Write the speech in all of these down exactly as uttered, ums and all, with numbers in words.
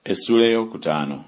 Essula ey'okutaano.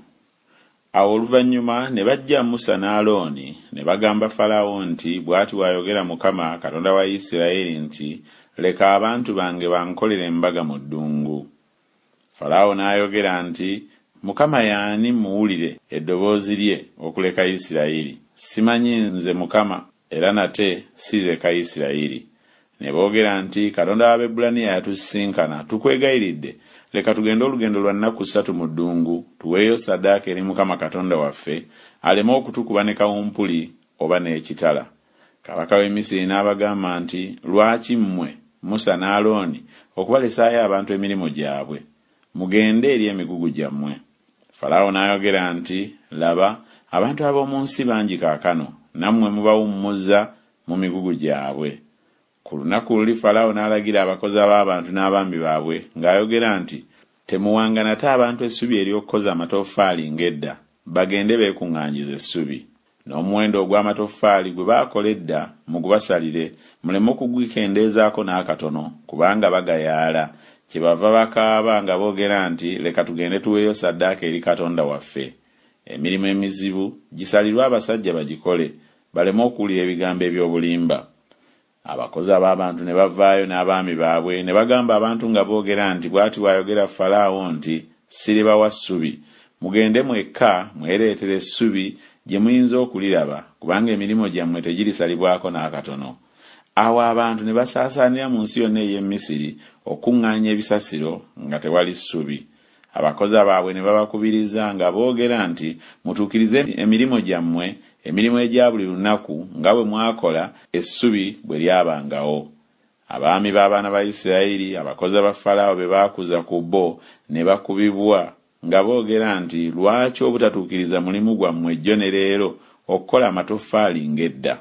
Awo oluvannyuma ne bajja Musa ne Alooni ne bagamba Falaawo nti bw'ati bw'ayogera Mukama Katonda wa Isirayiri nti leka abantu bange bankolere embaga mu ddungu. Falaawo n'ayogera nti Mukama y'ani muwulire eddoboozi lye okuleka Isirayiri. Simanyi nze Mukama era nate sireka Isirayiri. Ne boogera nti Katonda w'Abaebbulaniya yatusisinkana tukwegayiridde leka tugende olugendo lwa nnaku ssatu mu ddungu tuweeyo ssaddaaka eri Mukama Katonda waffe aleme okutukuba ne kawumpuli oba n'ekitala. Kabaka w'e Misiri n'abagamba nti lwaki mmwe Musa ne Alooni okubalesaayo abantu emirimu gyabwe mugende eri emigugu gyammwe. Falaawo n'ayogera nti laba abantu ab'omu nsi bangi kaakano nammwe mubawummuzza mu migugu gyabwe. Ku lunaku luli Falaawo n'alagira abakozi b'abantu n'abambi baabwe ng'ayogera nti temuwanga nate abantu essubi ery'okukoza amatoffaali ng'edda bagende beekuŋŋaanyiza essubi. N'omuwendo ogw'amatoffaali gwe baakola edda mugubasalire muleme okugwikendeezaako n'akatono kubanga bagayaala. Kyebava bakaaba nga boogera nti leka tugende tuweeyo ssaddaaka eri Katonda waffe. Emirimu emizibu gisalirwe abasajja bagikole baleme okuwulira ebigambo eby'obulimba. Abakozi ab'abantu ne bavaayo n'abaami baabwe ne bagamba abantu nga boogera nti bw'ati bw'ayogera Falaawo nti siribawa ssubi. Mugende mwekka mwereetere essubi gye muyinza okuliraba kubanga emirimu gyammwe tegirisalibwako n'akatono. Awo abantu ne basaasaanira mu nsi yonna ey'e Misiri okuŋŋaanya ebisasiro nga tewali ssubi. Abakozi baabwe ne babakubiriza nga boogera nti mutuukirize emirimu gyammwe emirimu egya buli lunaku nga bwe mwakola essubi bwe lyabangawo. Abaami b'abaana ba Isirayiri abakozi ba Falaawo be baakuza ku bo ne bakubibwa nga boogera nti lwaki obutatuukiriza mulimu gwammwe jjo ne leero okukola amatoffaali ng'edda.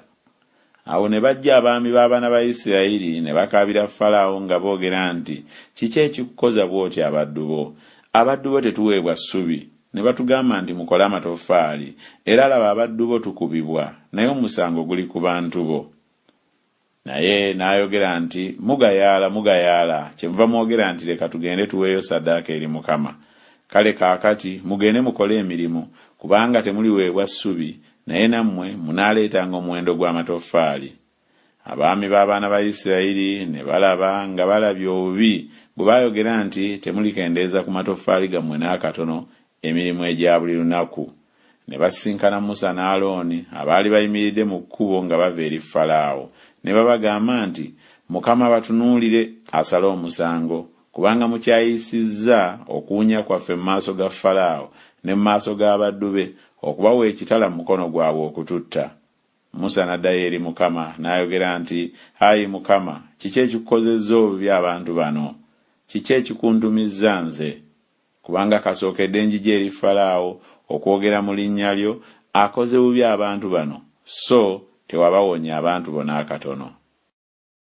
Awo ne bajja abaami b'abaana ba Isirayiri ne bakaabira Falaawo nga boogera nti kiki ekikukoza bw'oti abaddu bo? Abaddu bo tetuweebwa ssubi ne batugamba nti mukole amatoffaali era laba abaddu bo tukubibwa naye omusango guli ku bantu bo. Naye n'ayogera nti mugayaala mugayaala kyemuva mwogera nti leka tugende tuweeyo ssaddaaka eri Mukama. Kale kaakati mugende mukole emirimu kubanga temuliweebwa ssubi naye nammwe munaaleetanga omuwendo gw'amatoffaali. Abaami b'abaana ba Isirayiri ne balaba nga balabye obubi bwe baayogera nti temulikendeeza ku matoffaali gammwe n'akatono emirimu egya buli lunaku. Ne basisinkana Musa ne Alooni abaali bayimiridde mu kkubo nga bava eri Falaawo ne babagamba nti Mukama batunuulire asale omusango kubanga mukyayisizza okuwunya kwaffe mu maaso ga Falaawo ne mu maaso g'abaddu be okubawa ekitala mu mukono gwabwe okututta. Musa n'addayo eri Mukama n'ayogera nti ayi Mukama kiki ekikukozezza obubi abantu bano? Kiki ekikuntumizza nze? Kubanga kasookedde njija eri Falaawo okwogera mu linnya lyo akoze bubi abantu bano so tewabawonya abantu bona akatono.